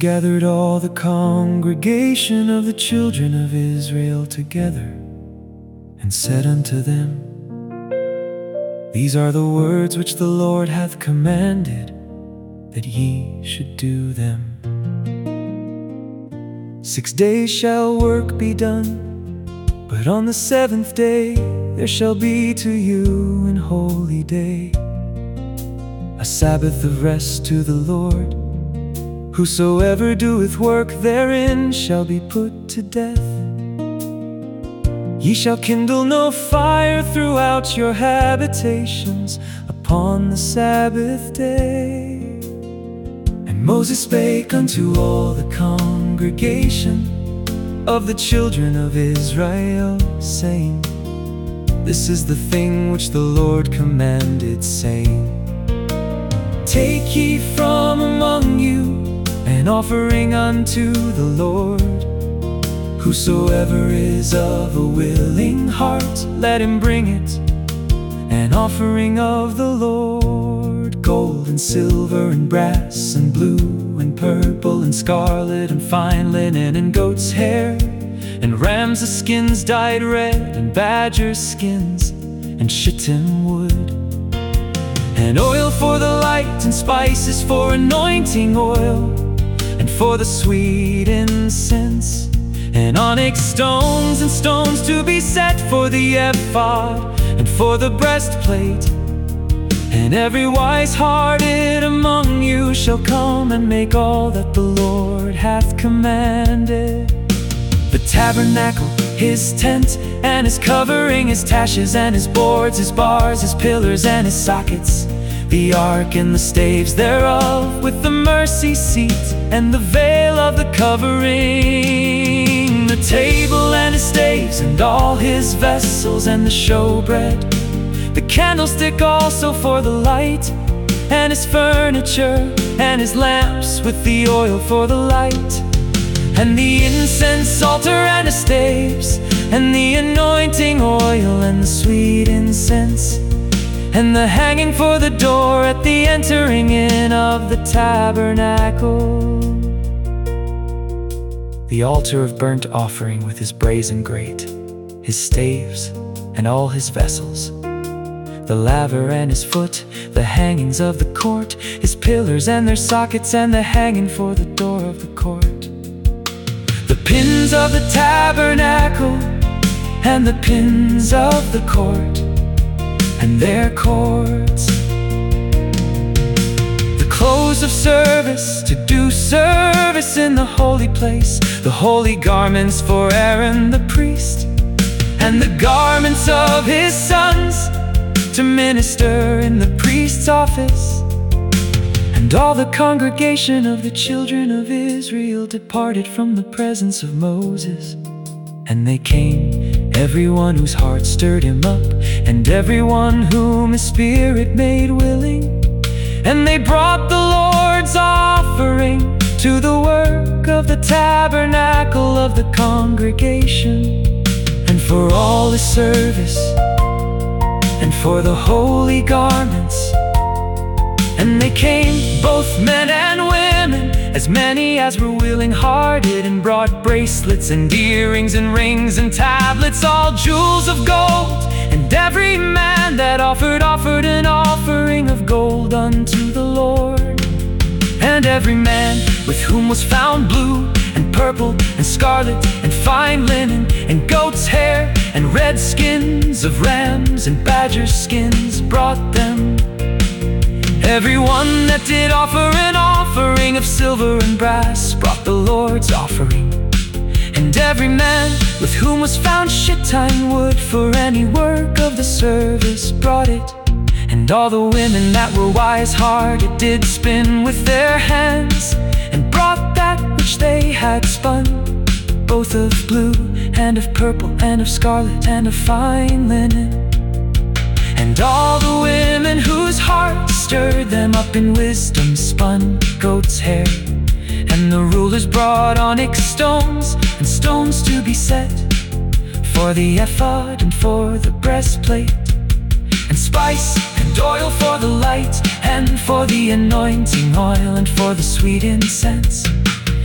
gathered all the congregation of the children of Israel together, and said unto them, These are the words which the Lord hath commanded, that ye should do them. 6 days shall work be done, but on the 7th day there shall be to you an holy day, a Sabbath of rest to the Lord. Whosoever doeth work therein shall be put to death. Ye shall kindle no fire throughout your habitations upon the Sabbath day. And Moses spake unto all the congregation of the children of Israel, saying, This is the thing which the Lord commanded, saying, Take ye from among you an offering unto the Lord. Whosoever is of a willing heart, let him bring it, an offering of the Lord. Gold and silver and brass and blue and purple and scarlet and fine linen and goat's hair and rams' skins dyed red and badger skins and shittim wood, and oil for the light and spices for anointing oil, and for the sweet incense, and onyx stones and stones to be set for the ephod and for the breastplate. And every wise-hearted among you shall come and make all that the Lord hath commanded. The tabernacle, his tent, and his covering, his taches and his boards, his bars, his pillars and his sockets, the ark and the staves thereof, with the mercy seat and the veil of the covering, the table and his staves and all his vessels, and the showbread, the candlestick also for the light, and his furniture, and his lamps with the oil for the light, and the incense altar and his staves, and the anointing oil and the sweet incense, and the hanging for the door at the entering in of the tabernacle, the altar of burnt offering with his brazen grate, his staves, and all his vessels, the laver and his foot, the hangings of the court, his pillars and their sockets, and the hanging for the door of the court, the pins of the tabernacle, and the pins of the court, and their cords, the clothes of service to do service in the holy place, the holy garments for Aaron the priest, and the garments of his sons to minister in the priest's office. And all the congregation of the children of Israel departed from the presence of Moses, and they came, everyone whose heart stirred him up, and everyone whom his spirit made willing. And they brought the Lord's offering to the work of the tabernacle of the congregation, and for all his service, and for the holy garments. And they came, both men and women, as many as were willing-hearted, and brought bracelets and earrings and rings and tablets, all jewels of gold. And every man that offered an offering of gold unto the Lord. And every man with whom was found blue and purple and scarlet and fine linen and goat's hair and red skins of rams and badger skins brought them. Everyone that did offer an offering of silver and brass brought the Lord's offering. And every man with whom was found shittim wood for any work of the service brought it. And all the women that were wise-hearted did spin with their hands, and brought that which they had spun, both of blue and of purple and of scarlet and of fine linen. And all the women whose hearts stirred them up in wisdom spun goat's hair. And the rulers brought onyx stones and stones to be set for the ephod and for the breastplate, and spice and oil for the light, and for the anointing oil, and for the sweet incense,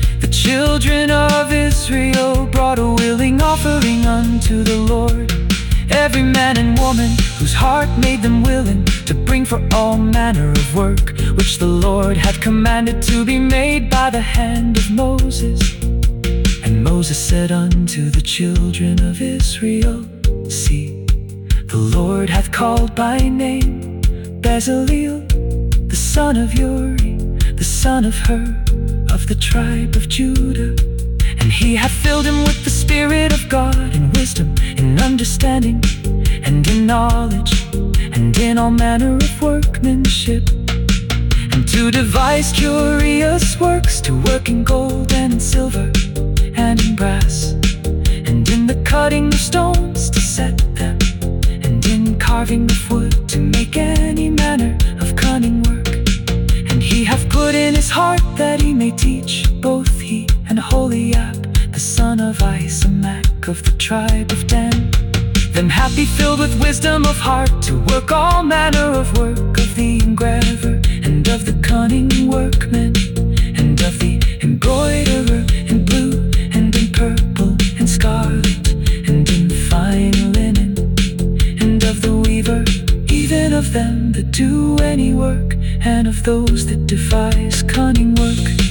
children of Israel brought a willing offering unto the Lord, every man and woman whose heart made them willing to bring for all manner of work, which the Lord had commanded to be made by the hand of Moses. And Moses said unto the children of Israel, See, the Lord hath called by name Bezaleel, the son of Uri, the son of Hur, of the tribe of Judah. And he hath filled him with the Spirit of God, in wisdom, in understanding, and in knowledge, and in all manner of workmanship, and to devise curious works, to work in gold and in silver and in brass, and in the cutting of stones to set them, and in carving of wood to make any manner of cunning work. And he hath put in his heart that he may teach, both he and Aholiab, the son of Ahisamach, of the tribe of Dan, them hath he filled with wisdom of heart, to work all manner of work of the engraver, and of the cunning workman, and of the embroiderer, in blue and in purple and scarlet, and in fine linen, and of the weaver, even of them that do any work, and of those that devise cunning work.